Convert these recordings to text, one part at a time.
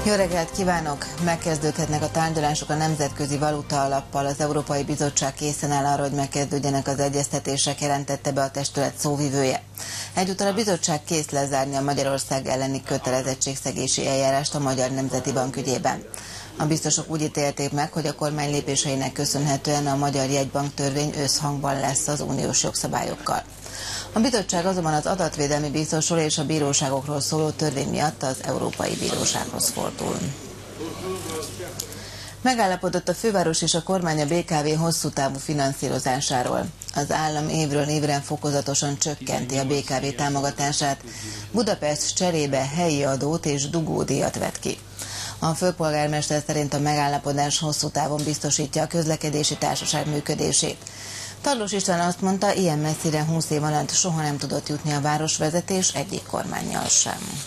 Jó reggelt kívánok! Megkezdődhetnek a tárgyalások a Nemzetközi Valuta Alappal. Az Európai Bizottság készen áll arra, hogy megkezdődjenek az egyeztetések, jelentette be a testület szóvivője. Egyúttal a bizottság kész lezárni a Magyarország elleni kötelezettségszegési eljárást a Magyar Nemzeti Bank ügyében. A biztosok úgy ítélték meg, hogy a kormány lépéseinek köszönhetően a Magyar Jegybank-törvény összhangban lesz az uniós jogszabályokkal. A bizottság azonban az adatvédelmi biztosról és a bíróságokról szóló törvény miatt az Európai Bírósághoz fordul. Megállapodott a főváros és a kormány a BKV hosszú távú finanszírozásáról. Az állam évről évre fokozatosan csökkenti a BKV támogatását. Budapest cserébe helyi adót és dugódíjat vet ki. A főpolgármester szerint a megállapodás hosszú távon biztosítja a közlekedési társaság működését. Tarlós István azt mondta, ilyen messzire 20 év alatt soha nem tudott jutni a városvezetés egyik kormánnyal sem.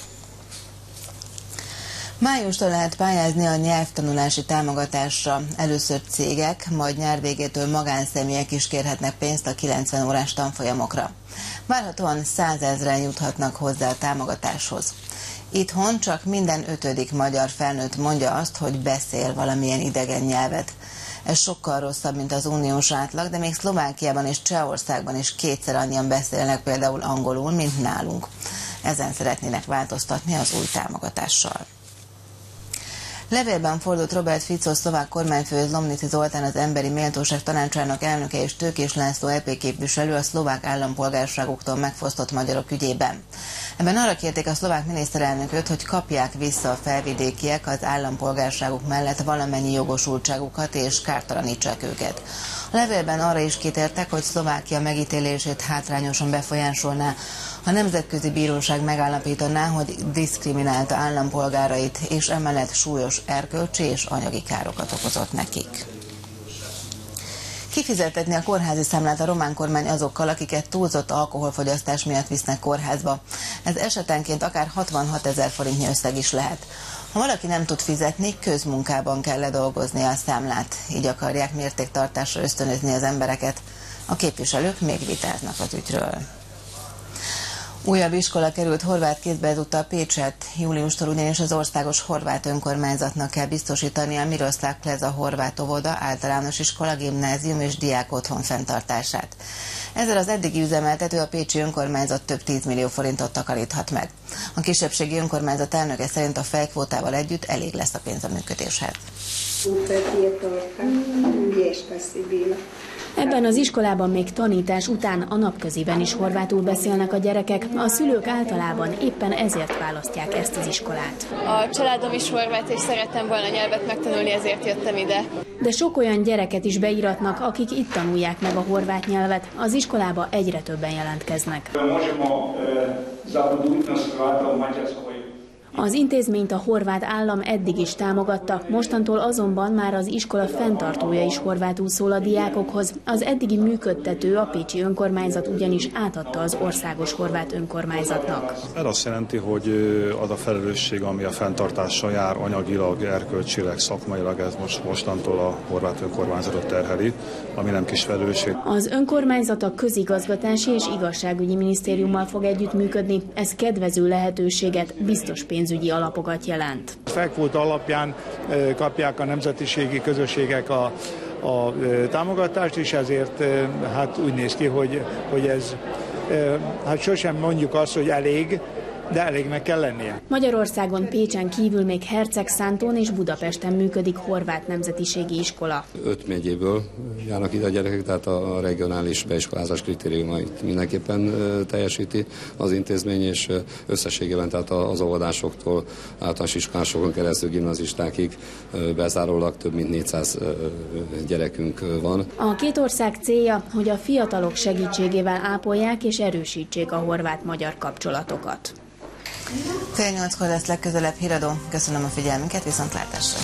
Májustól lehet pályázni a nyelvtanulási támogatásra. Először cégek, majd nyár végétől magánszemélyek is kérhetnek pénzt a 90 órás tanfolyamokra. Várhatóan 100 000-en juthatnak hozzá a támogatáshoz. Itthon csak minden 5. magyar felnőtt mondja azt, hogy beszél valamilyen idegen nyelvet. Ez sokkal rosszabb, mint az uniós átlag, de még Szlovákiában és Csehországban is kétszer annyian beszélnek például angolul, mint nálunk. Ezen szeretnének változtatni az új támogatással. Levélben fordult Robert Fico szlovák kormányfő Lomnici Zoltán, az Emberi Méltóság Tanácsának elnöke, és Tőkés László EP képviselő a szlovák állampolgárságoktól megfosztott magyarok ügyében. Ebben arra kérték a szlovák miniszterelnököt, hogy kapják vissza a felvidékiek az állampolgárságuk mellett valamennyi jogosultságukat és kártalanítsák őket. A levélben arra is kitértek, hogy Szlovákia megítélését hátrányosan befolyásolná, a Nemzetközi Bíróság megállapítaná, hogy diszkriminálta állampolgárait, és emellett súlyos erkölcsi és anyagi károkat okozott nekik. Kifizetetni a kórházi számlát a román kormány azokkal, akiket túlzott alkoholfogyasztás miatt visznek kórházba. Ez esetenként akár 66 000 forintnyi összeg is lehet. Ha valaki nem tud fizetni, közmunkában kell ledolgozni a számlát. Így akarják mértéktartásra ösztönözni az embereket. A képviselők még vitáznak az ügyről. Újabb iskola került horvát kézbe ezúttal Pécsett. Júliustól ugyanis az országos horvát önkormányzatnak kell biztosítani a Miroslav Kleza horvát óvoda, általános iskola, gimnázium és diák otthon fenntartását. Ezzel az eddigi üzemeltető, a pécsi önkormányzat több 10 millió forintot takaríthat meg. A kisebbségi önkormányzat elnöke szerint a fejkvótával együtt elég lesz a pénz a működéshez. Ebben az iskolában még tanítás után a napköziben is horvátul beszélnek a gyerekek. A szülők általában éppen ezért választják ezt az iskolát. A családom is horvát, és szerettem volna nyelvet megtanulni, ezért jöttem ide. De sok olyan gyereket is beíratnak, akik itt tanulják meg a horvát nyelvet. Az iskolába egyre többen jelentkeznek. Az intézményt a horvát állam eddig is támogatta, mostantól azonban már az iskola fenntartója is horvátul szól a diákokhoz. Az eddigi működtető, a pécsi önkormányzat ugyanis átadta az országos horvát önkormányzatnak. Ez azt jelenti, hogy az a felelősség, ami a fenntartással jár anyagilag, erkölcsileg, szakmailag, ez mostantól a horvát önkormányzatot terheli, ami nem kis felelősség. Az önkormányzat a közigazgatási és igazságügyi minisztériummal fog együttműködni. Ez kedvező lehetőséget, biztos pénzügyi alapokat jelent. A fejkvóta alapján kapják a nemzetiségi közösségek a támogatást, és ezért hát úgy néz ki, hogy ez hát sosem mondjuk azt, hogy elég, de elégnek kell lennie. Magyarországon Pécsen kívül még Hercegszántón és Budapesten működik horvát nemzetiségi iskola. 5 megyéből járnak ide a gyerekek, tehát a regionális beiskolázás kritériumait mindenképpen teljesíti az intézmény, és összességében tehát az óvodásoktól általános iskolásokon keresztül gimnazistákig bezárólag több mint 400 gyerekünk van. A két ország célja, hogy a fiatalok segítségével ápolják és erősítsék a horvát-magyar kapcsolatokat. 7:30-kor lesz legközelebb híradó. Köszönöm a figyelmünket, viszontlátásra!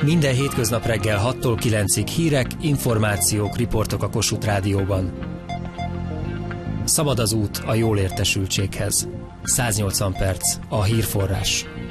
Minden hétköznap reggel 6-tól 9-ig hírek, információk, riportok a Kossuth Rádióban. Szabad az út a jól értesültséghez. 180 perc a hírforrás.